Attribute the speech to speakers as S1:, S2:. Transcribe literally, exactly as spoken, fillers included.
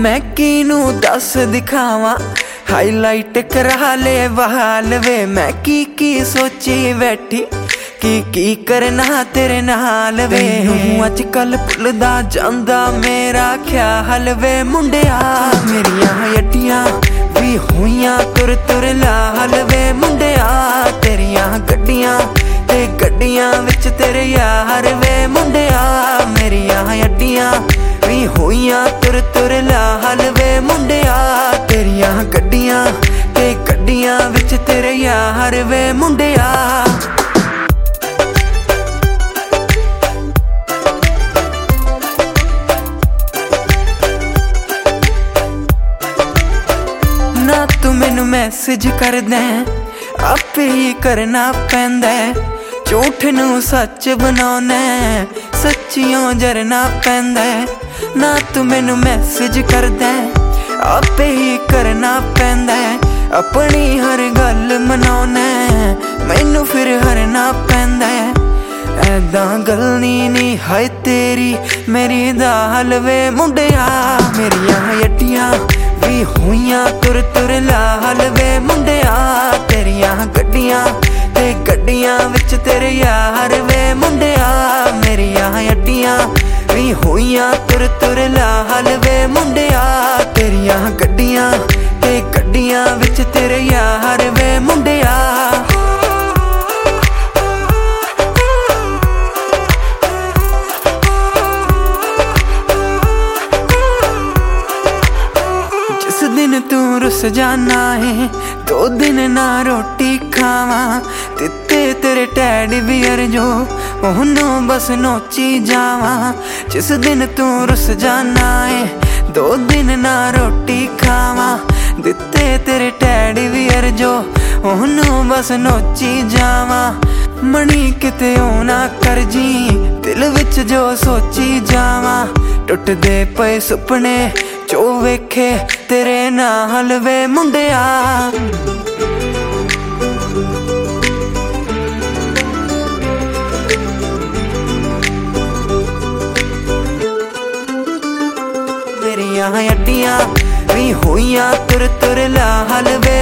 S1: मैं किनू दस दिखावा हाईलाइट करा ले बहाल वे। मैं की की सोची बैठी की की करना तेरे नाल वे। अज कल भुलदा जांदा मेरा ख्याल वे। मुंडिया मेरिया अड्डियां भी होइयां तुर तुर लाल वे। मुंडिया तेरियां गड्डियां ते गड्डियां विच तेरे यार वे। मुंडिया मेरिया अड्डियां भी होइयां तुर तुर लाल वे। मुंडिया तेरियां गड्डियां ते गड्डियां विच तेरे यार वे। मुंडिया ना तू मैनू मैसेज कर दे आपे ही करना पैंदा। झूठ नू सच बनाउना सच्चियों जरना पैंदा। ना तू मैनू मैसेज कर दे आपे ही करना पैंदा। अपनी हर गल मनाउना मैनू फिर हरना पैंदा। ऐदां गल नी नी हाय तेरी मेरी दाल वे। मुंडिया मेरियां अड्डियां भी होइयां तुर तुर लाल वे। मुंडिया तेरियां गड्डियां ते गड्डियां विच तेरे यार वे। मुंडिया मेरियां अड्डियां भी होइयां तुर तुर लाल वे। मुंडिया तेरियां गड्डियां ते गड्डियां विच तेरे यार वे। मुंडिया जिस दिन तू रुस जाना है दो दिन ना रोटी खावा। तित्ते तेरे टैडी बियर जो ओनू बस नोची जावा। जिस दिन तू रुस जाना है दो दिन ना रोटी खावा। दिते तेरे टैडी बियर जो ओनू बस नोची जावा। मनी किते ओना कर जी दिल विच जो सोची जावा। टुटदे पे सुपने जो वेखे तेरे नाल वे। मुंडिया मेरियां अड्डियां भी होइयां तुर तुर लाल वे।